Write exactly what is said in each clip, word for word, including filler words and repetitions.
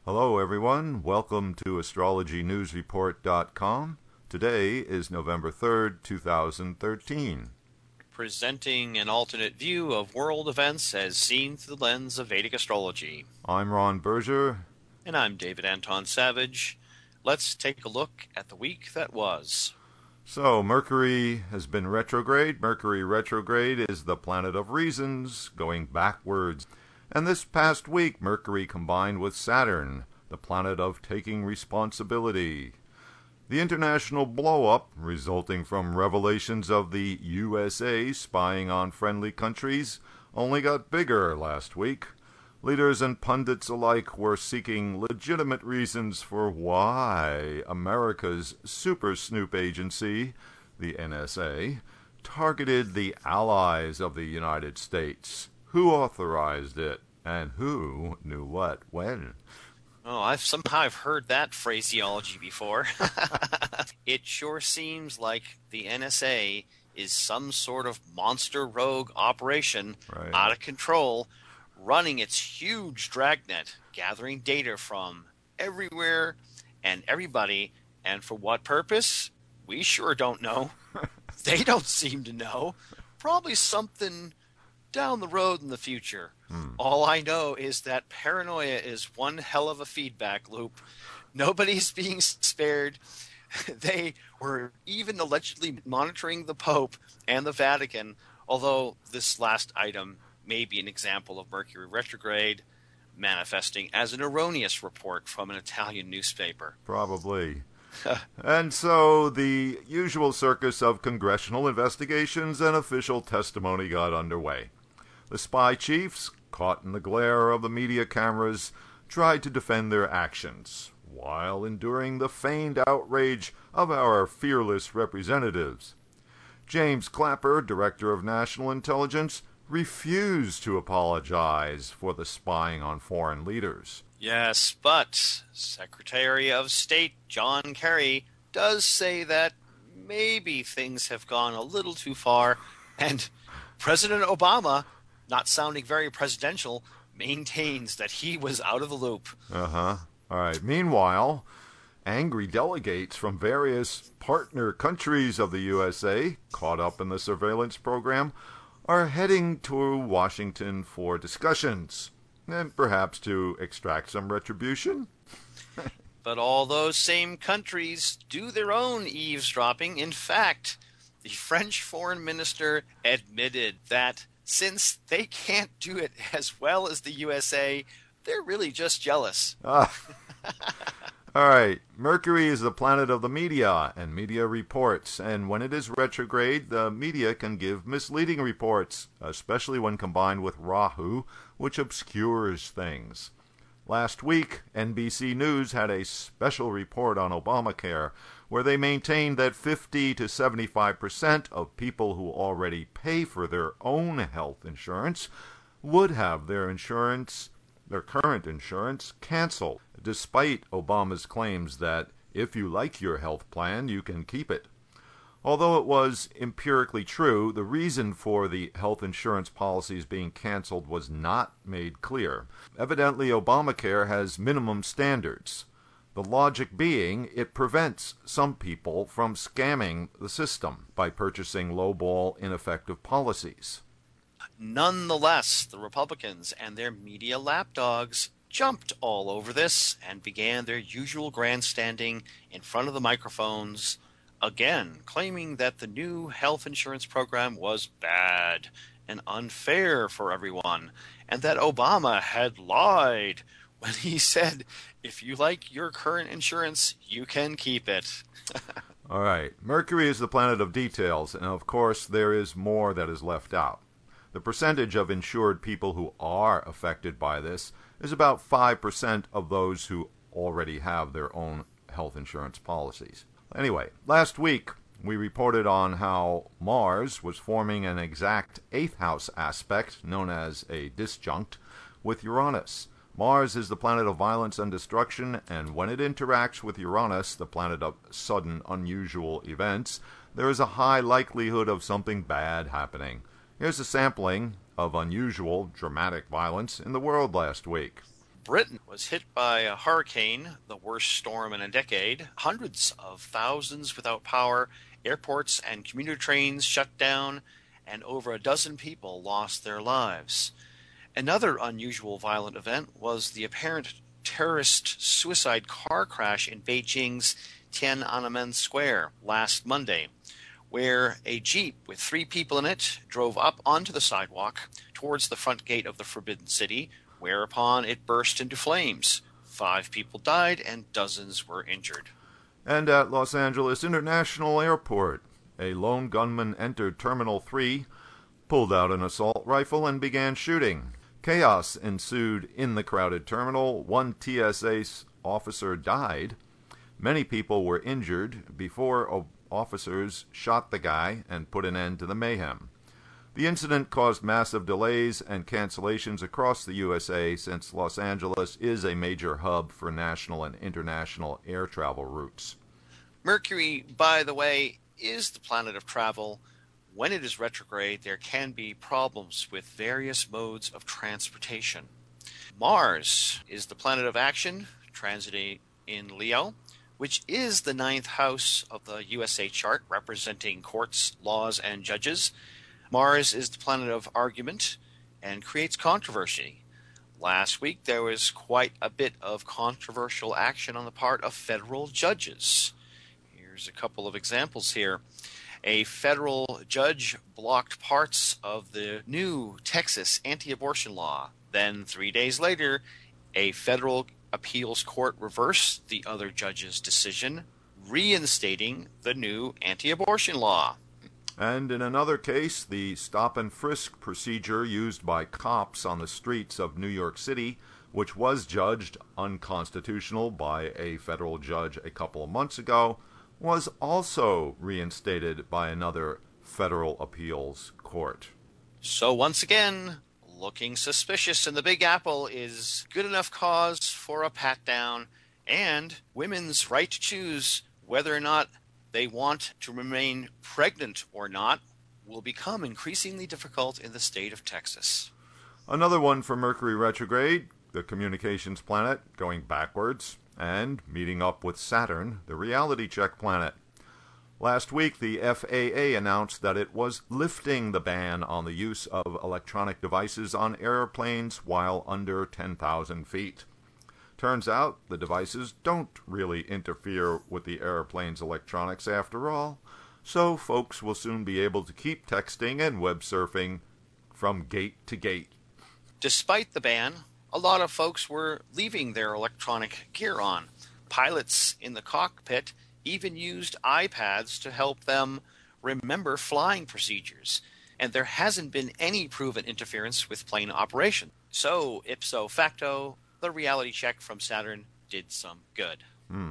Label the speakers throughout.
Speaker 1: Hello, everyone. Welcome to astrology news report dot com. Today is November third, two thousand thirteen.
Speaker 2: Presenting an alternate view of world events as seen through the lens of Vedic astrology.
Speaker 1: I'm Ron Berger.
Speaker 2: And I'm David Anton Savage. Let's take a look at the week that was.
Speaker 1: So, Mercury has been retrograde. Mercury retrograde is the planet of reasons, going backwards. And this past week, Mercury combined with Saturn, the planet of taking responsibility. The international blow-up, resulting from revelations of the U S A spying on friendly countries, only got bigger last week. Leaders and pundits alike were seeking legitimate reasons for why America's super snoop agency, the N S A, targeted the allies of the United States. Who authorized it, and who knew what when?
Speaker 2: Oh, I've somehow I've heard that phraseology before. It sure seems like the N S A is some sort of monster rogue operation,
Speaker 1: Right.
Speaker 2: out of control, running its huge dragnet, gathering data from everywhere and everybody, and for what purpose? We sure don't know. They don't seem to know. Probably something down the road in the future.
Speaker 1: Hmm.
Speaker 2: All I know is that paranoia is one hell of a feedback loop. Nobody's being spared. They were even allegedly monitoring the Pope and the Vatican, although this last item may be an example of Mercury retrograde manifesting as an erroneous report from an Italian newspaper.
Speaker 1: Probably. And so the usual circus of congressional investigations and official testimony got underway. The spy chiefs, caught in the glare of the media cameras, tried to defend their actions, while enduring the feigned outrage of our fearless representatives. James Clapper, Director of National Intelligence, refused to apologize for the spying on foreign leaders.
Speaker 2: Yes, but Secretary of State John Kerry does say that maybe things have gone a little too far, and President Obama, not sounding very presidential, maintains that he was out of the loop.
Speaker 1: Uh-huh. All right. Meanwhile, angry delegates from various partner countries of the U S A, caught up in the surveillance program, are heading to Washington for discussions, and perhaps to extract some retribution.
Speaker 2: But all those same countries do their own eavesdropping. In fact, the French foreign minister admitted that since they can't do it as well as the U S A, they're really just jealous.
Speaker 1: Ah. All right. Mercury is the planet of the media and media reports, and when it is retrograde, the media can give misleading reports, especially when combined with Rahu, which obscures things. Last week, N B C News had a special report on Obamacare, where they maintained that fifty to seventy-five percent of people who already pay for their own health insurance would have their insurance, their current insurance, canceled, despite Obama's claims that if you like your health plan, you can keep it. Although it was empirically true, the reason for the health insurance policies being canceled was not made clear. Evidently, Obamacare has minimum standards. The logic being, it prevents some people from scamming the system by purchasing lowball, ineffective policies.
Speaker 2: Nonetheless, the Republicans and their media lapdogs jumped all over this and began their usual grandstanding in front of the microphones, again claiming that the new health insurance program was bad and unfair for everyone, and that Obama had lied when he said, if you like your current insurance, you can keep it.
Speaker 1: All right. Mercury is the planet of details, and of course there is more that is left out. The percentage of insured people who are affected by this is about five percent of those who already have their own health insurance policies. Anyway, last week we reported on how Mars was forming an exact eighth house aspect, known as a disjunct, with Uranus. Mars is the planet of violence and destruction, and when it interacts with Uranus, the planet of sudden, unusual events, there is a high likelihood of something bad happening. Here's a sampling of unusual, dramatic violence in the world last week.
Speaker 2: Britain was hit by a hurricane, the worst storm in a decade. Hundreds of thousands without power, airports and commuter trains shut down, and over a dozen people lost their lives. Another unusual violent event was the apparent terrorist suicide car crash in Beijing's Tiananmen Square last Monday, where a Jeep with three people in it drove up onto the sidewalk towards the front gate of the Forbidden City, whereupon it burst into flames. Five people died and dozens were injured.
Speaker 1: And at Los Angeles International Airport, a lone gunman entered Terminal three, pulled out an assault rifle, and began shooting. Chaos ensued in the crowded terminal. One T S A officer died. Many people were injured before officers shot the guy and put an end to the mayhem. The incident caused massive delays and cancellations across the U S A since Los Angeles is a major hub for national and international air travel routes.
Speaker 2: Mercury, by the way, is the planet of travel. When it is retrograde, there can be problems with various modes of transportation. Mars is the planet of action, transiting in Leo, which is the ninth house of the U S A chart, representing courts, laws, and judges. Mars is the planet of argument and creates controversy. Last week, there was quite a bit of controversial action on the part of federal judges. Here's a couple of examples here. A federal judge blocked parts of the new Texas anti-abortion law. Then, three days later, a federal appeals court reversed the other judge's decision, reinstating the new anti-abortion law.
Speaker 1: And in another case, the stop-and-frisk procedure used by cops on the streets of New York City, which was judged unconstitutional by a federal judge a couple of months ago, was also reinstated by another federal appeals court.
Speaker 2: So once again, looking suspicious in the Big Apple is good enough cause for a pat-down, and women's right to choose whether or not they want to remain pregnant or not will become increasingly difficult in the state of Texas.
Speaker 1: Another one for Mercury retrograde, the communications planet, going backwards, and meeting up with Saturn, the reality check planet. Last week, the F A A announced that it was lifting the ban on the use of electronic devices on airplanes while under ten thousand feet. Turns out the devices don't really interfere with the airplane's electronics after all, so folks will soon be able to keep texting and web surfing from gate to gate.
Speaker 2: Despite the ban, a lot of folks were leaving their electronic gear on. Pilots in the cockpit even used iPads to help them remember flying procedures, and there hasn't been any proven interference with plane operation. So, ipso facto, the reality check from Saturn did some good.
Speaker 1: Hmm.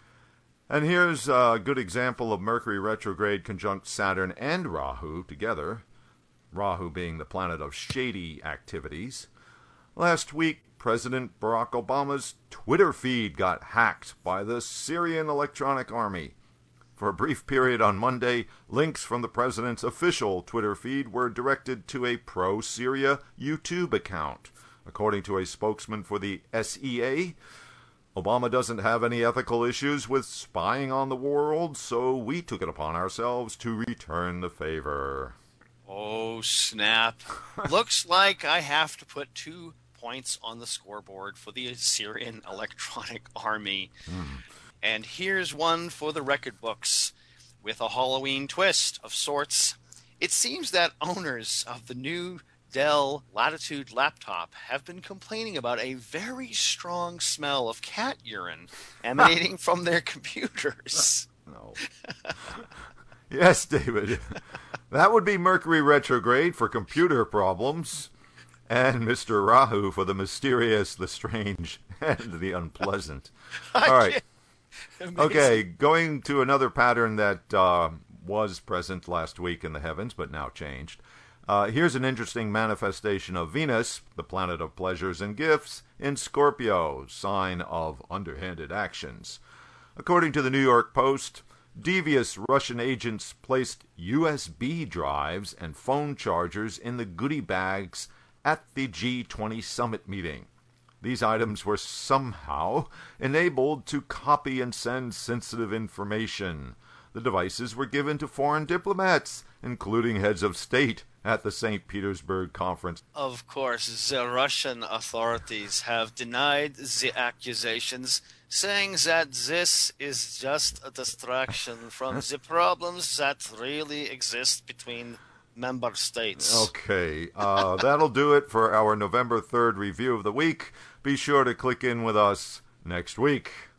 Speaker 1: And here's a good example of Mercury retrograde conjunct Saturn and Rahu together, Rahu being the planet of shady activities. Last week, President Barack Obama's Twitter feed got hacked by the Syrian Electronic Army. For a brief period on Monday, links from the president's official Twitter feed were directed to a pro-Syria YouTube account. According to a spokesman for the S E A, Obama doesn't have any ethical issues with spying on the world, so we took it upon ourselves to return the favor.
Speaker 2: Oh, snap. Looks like I have to put two points on the scoreboard for the Syrian Electronic Army.
Speaker 1: Hmm.
Speaker 2: And here's one for the record books with a Halloween twist of sorts. It seems that owners of the new Dell Latitude laptop have been complaining about a very strong smell of cat urine emanating from their computers.
Speaker 1: No. Yes, David. That would be Mercury retrograde for computer problems, and Mister Rahu for the mysterious, the strange, and the unpleasant. All right. Okay, going to another pattern that uh, was present last week in the heavens, but now changed. Uh, here's an interesting manifestation of Venus, the planet of pleasures and gifts, in Scorpio, sign of underhanded actions. According to the New York Post, devious Russian agents placed U S B drives and phone chargers in the goodie bags at the G twenty summit meeting. These items were somehow enabled to copy and send sensitive information. The devices were given to foreign diplomats, including heads of state, at the Saint Petersburg conference.
Speaker 2: Of course, the Russian authorities have denied the accusations, saying that this is just a distraction from the problems that really exist between member states.
Speaker 1: Okay, uh, that'll do it for our November third review of the week. Be sure to click in with us next week.